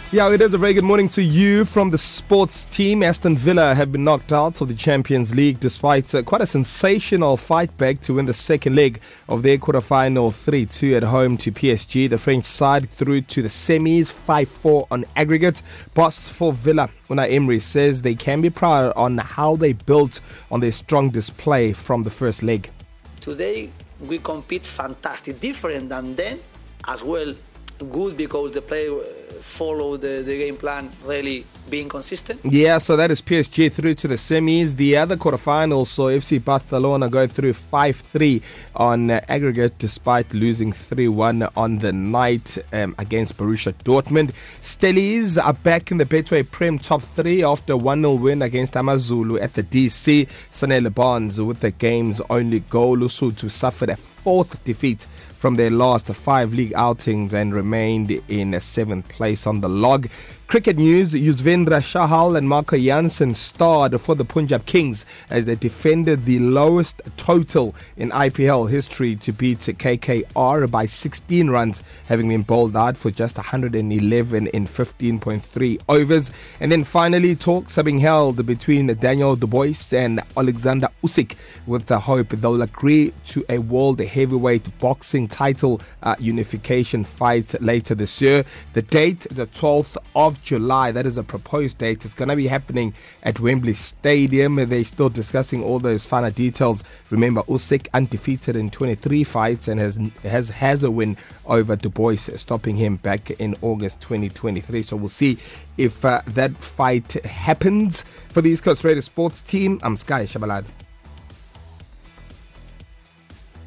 Yeah, it is a very good morning to you from the sports team. Aston Villa have been knocked out of the Champions League despite quite a sensational fight back to win the second leg of their quarterfinal 3-2 at home to PSG. The French side through to the semis 5-4 on aggregate. Boss for Villa, Unai Emery, says they can be proud on how they built on their strong display from the first leg. Today we compete fantastic, different than then as well. Good because the player follow the game plan, really being consistent. Yeah, so that is PSG through to the semis. The other quarterfinals saw FC Barcelona go through 5-3 on aggregate despite losing 3-1 on the night against Borussia Dortmund. Stellies are back in the Betway Prem top 3 after a 1-0 win against Amazulu at the DC. Sanele Barnes with the game's only goal. Lesotho suffered a fourth defeat from their last 5 league outings and remained in 7th place on the log. Cricket news, Yuzvendra Chahal and Marco Jansen starred for the Punjab Kings as they defended the lowest total in IPL history to beat KKR by 16 runs, having been bowled out for just 111 in 15.3 overs. And then finally, talks are being held between Daniel Du Bois and Alexander Usyk with the hope they'll agree to a world heavyweight boxing title unification fight later this year. The date, the 12th of July, that is a proposed date. It's going to be happening at Wembley Stadium. They're still discussing all those finer details. Remember, Usyk undefeated in 23 fights and has a win over Du Bois, stopping him back in August 2023. So we'll see if that fight happens. For the East Coast Radio Sports team, I'm Sky Shabalad.